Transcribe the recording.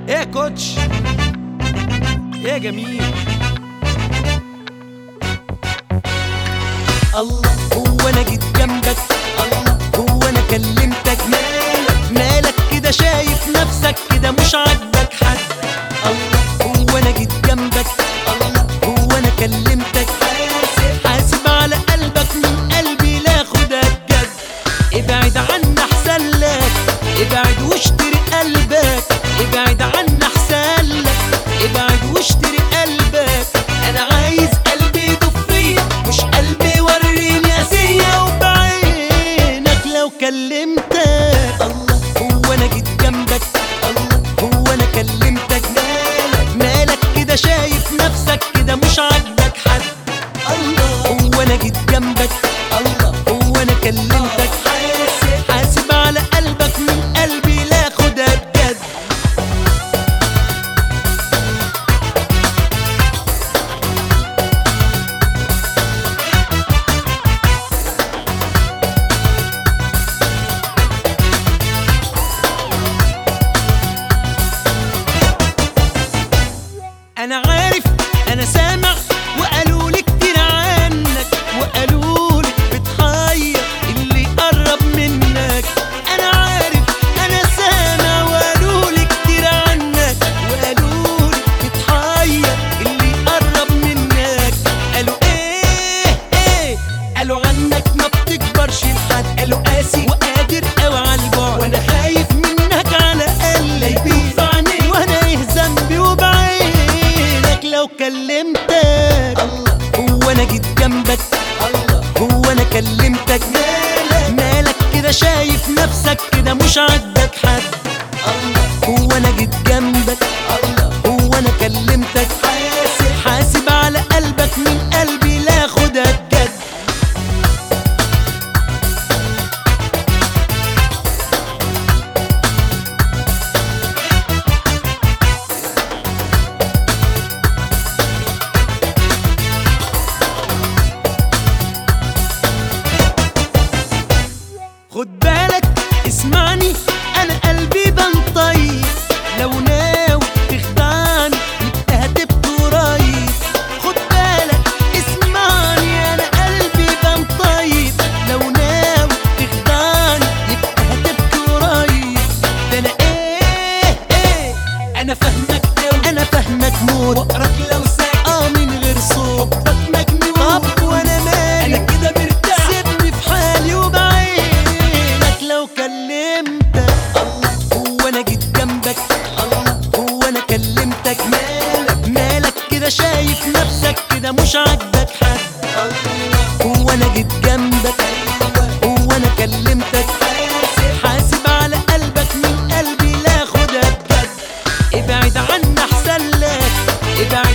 ايه يا كوتش، ايه يا جميل. الله هو انا جيت جنبك، الله هو انا كلمتك، مالك كده شايف نفسك كده مش عاجبك حد. الله هو انا جيت جنبك، الله هو انا كلمتك، حاسب على قلبك من قلبي لا خدها بجد. ابعد عنا احسن لك، ابعد واشتري قلبك، ابعد عنا احسن لك، ابعد واشتري قلبك. انا عايز قلبي يدوب فيا مش قلبي وريني قاسية وبعينك لو كلمتك. الله هو انا جيت جنبك، الله هو انا كلمتك، مالك كده شايف نفسك كده مش عاجبك حد. الله هو انا جيت جنبك، الله هو انا كلمتك، حاسب على قلبك من قلبي لا خدها بجد. انا عارف انا سامع وقالولي كتير عنك، وقالولي بتحير اللي يقرب منك. انا عارف انا سامع وقالولي كتير عنك، وقالولي بتحير اللي يقرب منك. قالوا ايه قالوا عنك ما بتكبرش لحد، قالوا قاسي وقادر قوي على البعد، وانا خايف منك على قلبي يبيعني وانا ايه ذنبي وبعينك لو كلمتك. الله هو انا جيت جنبك، الله هو انا كلمتك، مالك كده شايف نفسك كده مش عاجبك حد. الله هو انا جيت جنبك، الله هو انا كلمتك، حاسب على قلبك من قلبي لا خدها بجد. خد بالك اسمعني انا قلبي بان طيب، لو ناوي تخدعني يبقى هتبقى قريب. خد بالك اسمعني انا قلبي بان طيب، لو ناوي تخدعني يبقى هتبقى قريب. ده انا ايه انا فاهمك قوي، انا فاهمك موت، واقرك لو ساكت من غير صوت. حبك مجنون طب وانا مالي، انا كده مرتاح سيبني في حالي وبعينك لو كلمتك. الله هو انا جيت جنبك، الله هو انا كلمتك، مالك كده شايف نفسك كده مش عاجبك حد. الله هو انا جيت جنبك، هو انا كلمتك، حاسب على قلبك من قلبي لا خدها بجد. ابعد عنا احسن لك، ابعد